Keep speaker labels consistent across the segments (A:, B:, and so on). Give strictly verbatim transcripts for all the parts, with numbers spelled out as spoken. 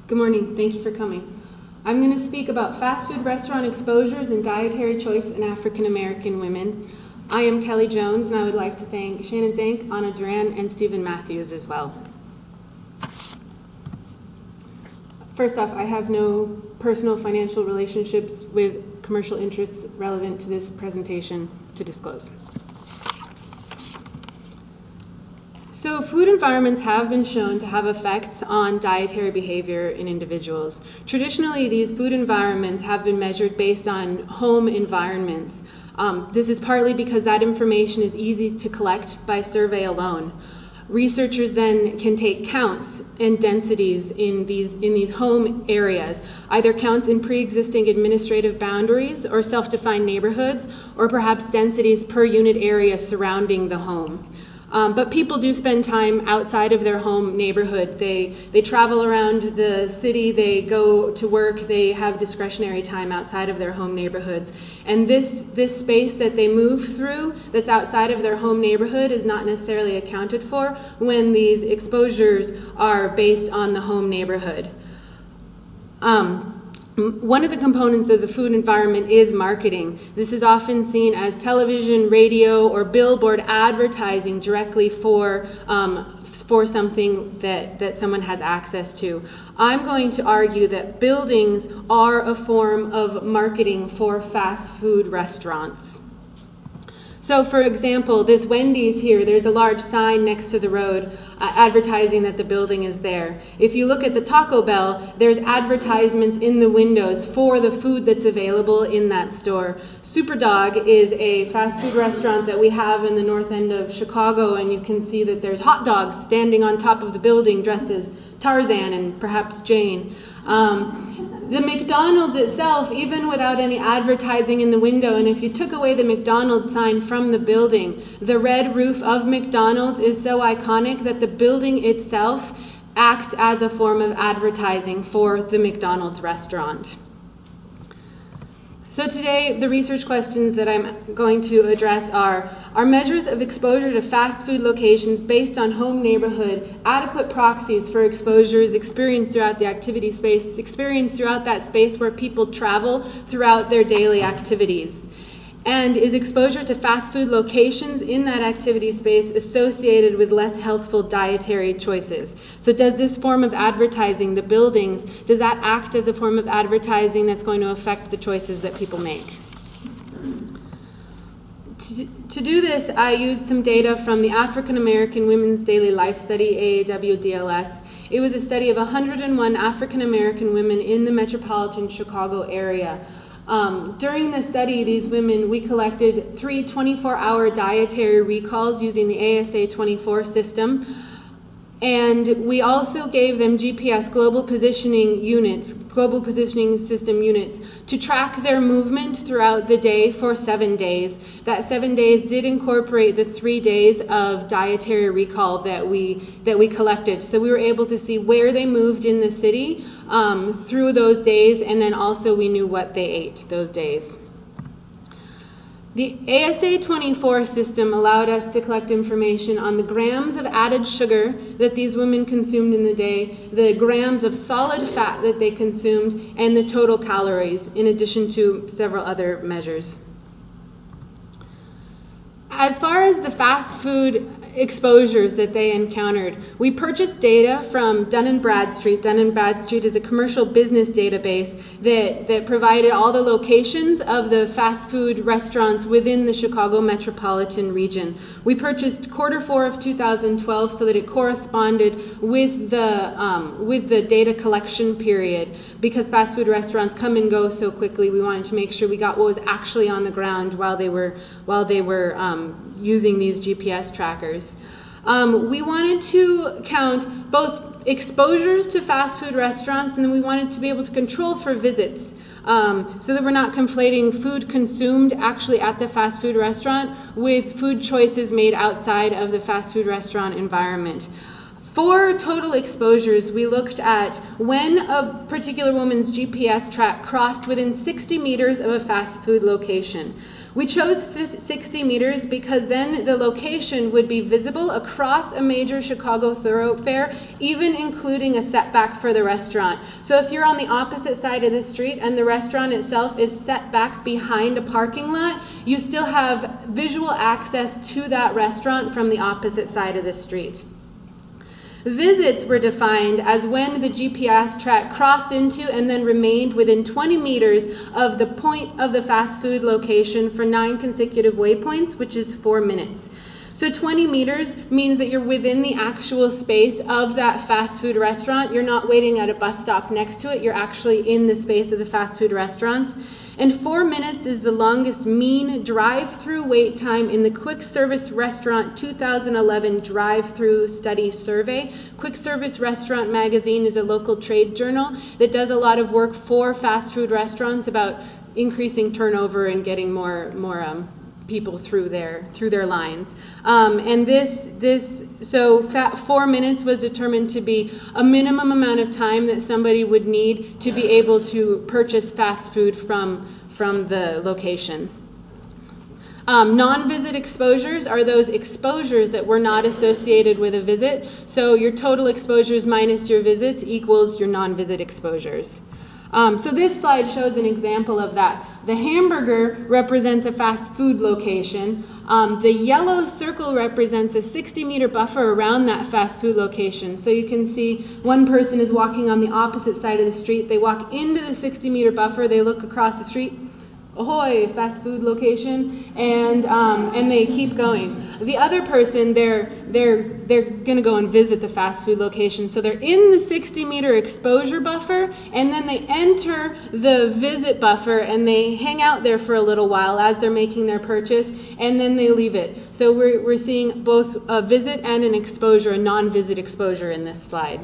A: Good morning. Thank you for coming. I'm going to speak about fast food restaurant exposures and dietary choice in African American women. I am Kelly Jones, and I would like to thank Shannon Zank, Anna Duran, and Stephen Matthews as well. First off, I have no personal financial relationships with commercial interests relevant to this presentation to disclose. So food environments have been shown to have effects on dietary behavior in individuals. Traditionally, these food environments have been measured based on home environments. Um, this is partly because that information is easy to collect by survey alone. Researchers then can take counts and densities in these, in these home areas, either counts in pre-existing administrative boundaries or self-defined neighborhoods, or perhaps densities per unit area surrounding the home. Um, but people do spend time outside of their home neighborhood. They, they travel around the city, they go to work, they have discretionary time outside of their home neighborhoods. And this, this space that they move through that's outside of their home neighborhood is not necessarily accounted for when these exposures are based on the home neighborhood. Um, One of the components of the food environment is marketing. This is often seen as television, radio, or billboard advertising directly for um, for something that, that someone has access to. I'm going to argue that buildings are a form of marketing for fast food restaurants. So, for example, this Wendy's here, there's a large sign next to the road uh, advertising that the building is there. If you look at the Taco Bell, there's advertisements in the windows for the food that's available in that store. Superdog is a fast food restaurant that we have in the north end of Chicago, and you can see that there's hot dogs standing on top of the building dressed as Tarzan and perhaps Jane. Um, The McDonald's itself, even without any advertising in the window, and if you took away the McDonald's sign from the building, the red roof of McDonald's is so iconic that the building itself acts as a form of advertising for the McDonald's restaurant. So today, the research questions that I'm going to address are, are measures of exposure to fast food locations based on home neighborhood adequate proxies for exposures experienced throughout the activity space, experienced throughout that space where people travel throughout their daily activities? And is exposure to fast food locations in that activity space associated with less healthful dietary choices? So does this form of advertising, the buildings, does that act as a form of advertising that's going to affect the choices that people make? To, to do this, I used some data from the African American Women's Daily Life Study, A A W D L S. It was a study of one hundred one African American women in the metropolitan Chicago area. Um, during the study, these women, we collected three twenty-four hour dietary recalls using the A S A twenty-four system, and we also gave them G P S global positioning units, global positioning system units, to track their movement throughout the day for seven days. That seven days did incorporate the three days of dietary recall that we that we collected. So we were able to see where they moved in the city um, through those days, and then also we knew what they ate those days. The A S A twenty-four system allowed us to collect information on the grams of added sugar that these women consumed in the day, the grams of solid fat that they consumed, and the total calories, in addition to several other measures. As far as the fast food exposures that they encountered, we purchased data from Dun and Bradstreet. Dun and Bradstreet is a commercial business database that, that provided all the locations of the fast food restaurants within the Chicago metropolitan region. We purchased quarter four of two thousand twelve so that it corresponded with the, um, with the data collection period. Because fast food restaurants come and go so quickly, we wanted to make sure we got what was actually on the ground while they were, while they were um, using these G P S trackers. Um, we wanted to count both exposures to fast food restaurants, and then we wanted to be able to control for visits, um, so that we're not conflating food consumed actually at the fast food restaurant with food choices made outside of the fast food restaurant environment. For total exposures, we looked at when a particular woman's G P S track crossed within sixty meters of a fast food location. We chose sixty meters because then the location would be visible across a major Chicago thoroughfare, even including a setback for the restaurant. So if you're on the opposite side of the street and the restaurant itself is set back behind a parking lot, you still have visual access to that restaurant from the opposite side of the street. Visits were defined as when the G P S track crossed into and then remained within twenty meters of the point of the fast food location for nine consecutive waypoints, which is four minutes. So twenty meters means that you're within the actual space of that fast food restaurant. You're not waiting at a bus stop next to it. You're actually in the space of the fast food restaurants. And four minutes is the longest mean drive-through wait time in the Quick Service Restaurant two thousand eleven Drive-Through Study Survey. Quick Service Restaurant Magazine is a local trade journal that does a lot of work for fast food restaurants about increasing turnover and getting more more um, people through their through their lines. Um, and this this so fat four minutes was determined to be a minimum amount of time that somebody would need to be able to purchase fast food from from the location. Um, non-visit exposures are those exposures that were not associated with a visit. So your total exposures minus your visits equals your non-visit exposures. Um, so this slide shows an example of that. The hamburger represents a fast food location. Um, the yellow circle represents a sixty meter buffer around that fast food location. So you can see one person is walking on the opposite side of the street. They walk into the sixty meter buffer. They look across the street. Ahoy, fast food location, and um, and they keep going. The other person, they're they're they're gonna go and visit the fast food location, so they're in the sixty meter exposure buffer, and then they enter the visit buffer, and they hang out there for a little while as they're making their purchase, and then they leave it. So we're we're seeing both a visit and an exposure, a non-visit exposure in this slide.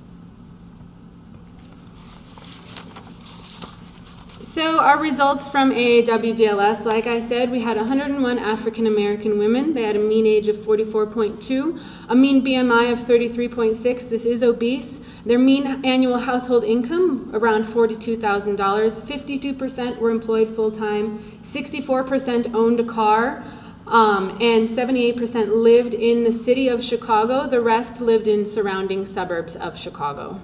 A: So our results from A A W D L S, like I said, we had one hundred one African American women. They had a mean age of forty-four point two, a mean B M I of thirty-three point six. This is obese. Their mean annual household income, around forty-two thousand dollars. fifty-two percent were employed full-time. sixty-four percent owned a car. Um, and seventy-eight percent lived in the city of Chicago. The rest lived in surrounding suburbs of Chicago.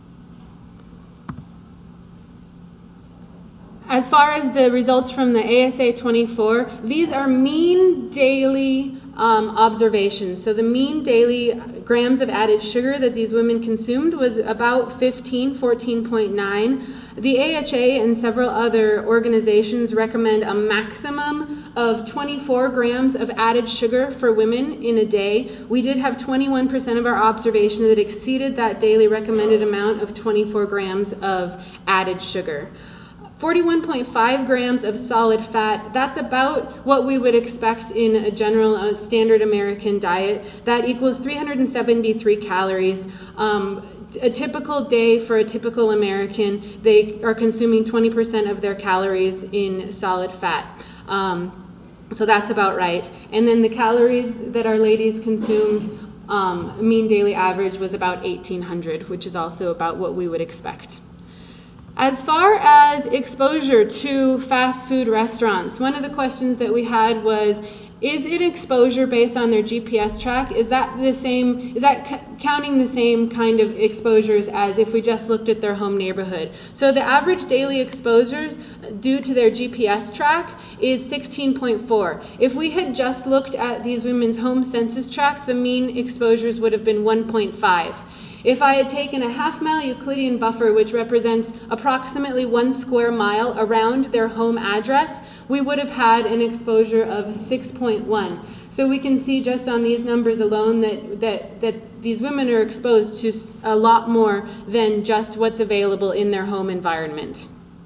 A: As far as the results from the A S A twenty-four, these are mean daily um, observations. So the mean daily grams of added sugar that these women consumed was about fifteen, fourteen point nine. The A H A and several other organizations recommend a maximum of twenty-four grams of added sugar for women in a day. We did have twenty-one percent of our observations that exceeded that daily recommended amount of twenty-four grams of added sugar. forty-one point five grams of solid fat, that's about what we would expect in a general uh, standard American diet. That equals three hundred seventy-three calories. Um, a typical day for a typical American, they are consuming twenty percent of their calories in solid fat. Um, so that's about right. And then the calories that our ladies consumed, um, mean daily average was about eighteen hundred, which is also about what we would expect. As far as exposure to fast food restaurants, one of the questions that we had was, is it exposure based on their G P S track? Is that the same, is that c- counting the same kind of exposures as if we just looked at their home neighborhood? So the average daily exposures due to their G P S track is sixteen point four. If we had just looked at these women's home census tract, the mean exposures would have been one point five. If I had taken a half-mile Euclidean buffer, which represents approximately one square mile around their home address, we would have had an exposure of six point one. So we can see just on these numbers alone that, that, that these women are exposed to a lot more than just what's available in their home environment.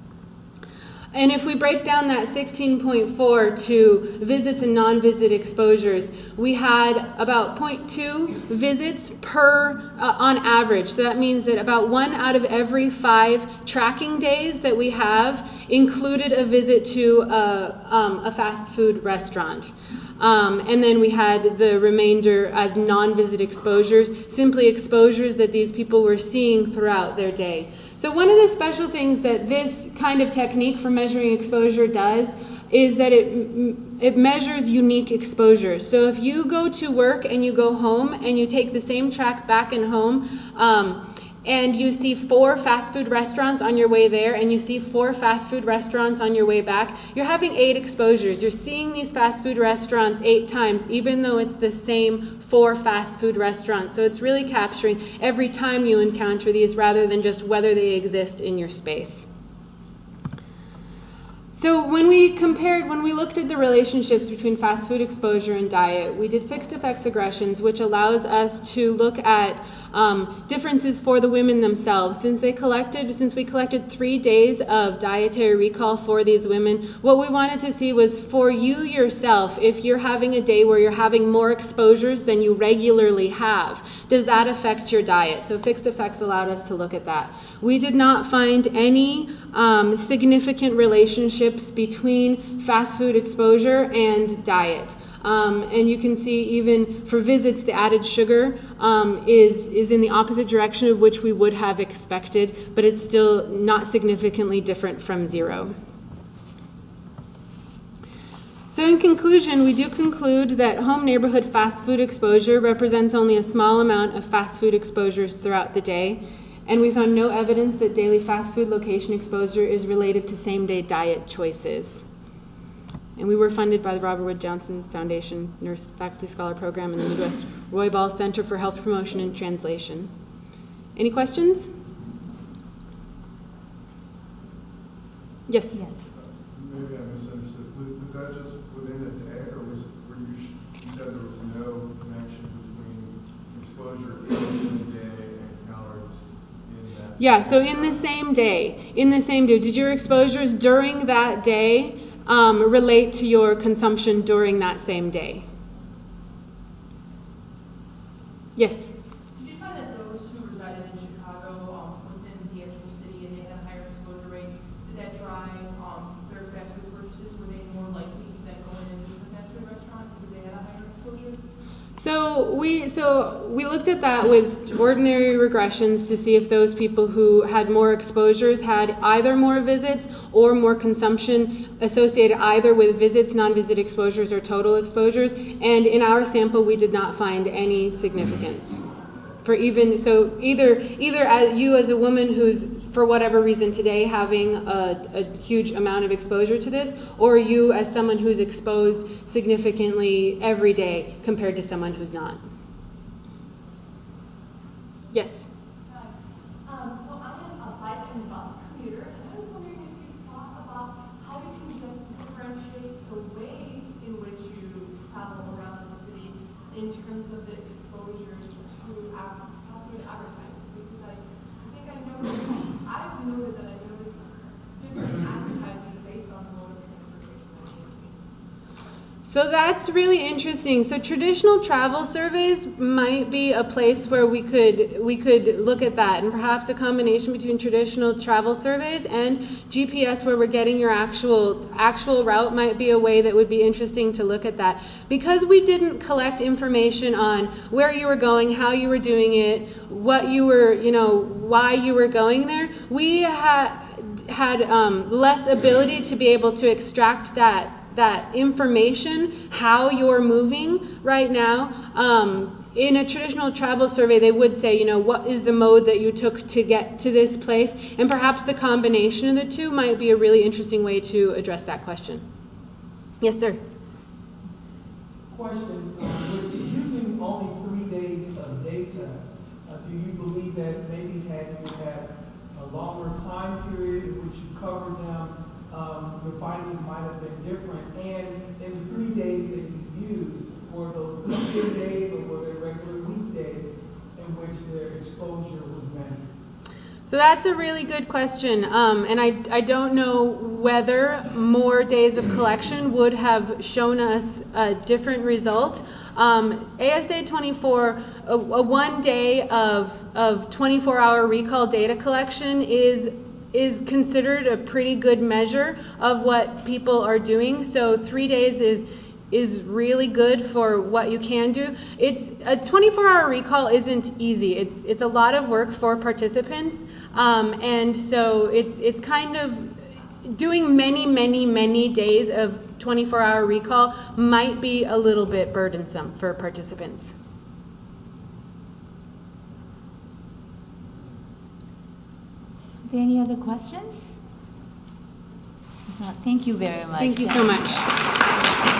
A: And if we break down that sixteen point four to visits and non-visit exposures, we had about zero point two visits per, uh, on average. So that means that about one out of every five tracking days that we have included a visit to a, um, a fast food restaurant. Um, and then we had the remainder as non-visit exposures, simply exposures that these people were seeing throughout their day. So one of the special things that this kind of technique for measuring exposure does, is that it it measures unique exposures. So if you go to work and you go home and you take the same track back and home, um, and you see four fast food restaurants on your way there, and you see four fast food restaurants on your way back, you're having eight exposures. You're seeing these fast food restaurants eight times, even though it's the same four fast food restaurants. So it's really capturing every time you encounter these rather than just whether they exist in your space. So when we compared, when we looked at the relationships between fast food exposure and diet, we did fixed effects regressions, which allows us to look at um, differences for the women themselves. Since they collected, since we collected three days of dietary recall for these women, what we wanted to see was for you yourself, if you're having a day where you're having more exposures than you regularly have, does that affect your diet? So fixed effects allowed us to look at that. We did not find any um, significant relationships between fast food exposure and diet. Um, and you can see even for visits, the added sugar um, is, is in the opposite direction of which we would have expected, but it's still not significantly different from zero. So in conclusion, we do conclude that home neighborhood fast food exposure represents only a small amount of fast food exposures throughout the day, and we found no evidence that daily fast food location exposure is related to same-day diet choices. And we were funded by the Robert Wood Johnson Foundation Nurse Faculty Scholar Program and the Midwest Roy Ball Center for Health Promotion and Translation. Any questions? Yes? Yes.
B: Maybe I misunderstood. Was, was that just within a day, or was were you, you said there was no connection between exposure in the day and calories in that?
A: Yeah, so in the same day, in the same day, did your exposures during that day um, relate to your consumption during that same day? Yes?
C: Did you find that those who resided in Chicago, um, within the actual city, and they had a higher exposure rate, did that drive um, their fast food purchases? Were they more likely to then go in and use the fast food restaurant because they had a higher exposure?
A: So we so we looked at that with ordinary regressions to see if those people who had more exposures had either more visits or more consumption associated either with visits, non-visit exposures, or total exposures. And in our sample, we did not find any significance. For even so, either either as you as a woman who's for whatever reason today having a, a huge amount of exposure to this, or you as someone who's exposed significantly every day compared to someone who's not. Yes?
D: Hi. Um, well, I am a bike and bus commuter, and I was wondering if you could talk about how you can just differentiate the ways in which you travel around the city in terms of the exposures to ad- through advertising. Because I, I think I noticed, I've noted that I noticed different advertising based on the mode of transportation.
A: So that's really interesting. So traditional travel surveys might be a place where we could we could look at that, and perhaps a combination between traditional travel surveys and G P S, where we're getting your actual actual route, might be a way that would be interesting to look at that. Because we didn't collect information on where you were going, how you were doing it, what you were, you know, why you were going there, we had had um, less ability to be able to extract that that information, how you're moving right now. Um, in a traditional travel survey, they would say, you know, what is the mode that you took to get to this place? And perhaps the combination of the two might be a really interesting way to address that question. Yes, sir?
E: Question, uh, with using only three days of data, uh, do you believe that maybe had you had a longer time period in which you covered them, Um, your findings might have been different, and in the three days that you used, were those weekday days or were they regular weekdays in which their exposure was measured?
A: So that's a really good question, um, and I, I don't know whether more days of collection would have shown us a different result. Um, A S A twenty-four, a, a one day of, of twenty-four hour recall data collection is is considered a pretty good measure of what people are doing. So three days is is really good for what you can do. It's a twenty-four hour recall isn't easy. It's it's a lot of work for participants, um, and so it's it's kind of doing many, many, many days of twenty-four hour recall might be a little bit burdensome for participants.
F: Are there any other questions? If not, thank you very much.
A: Thank you so much.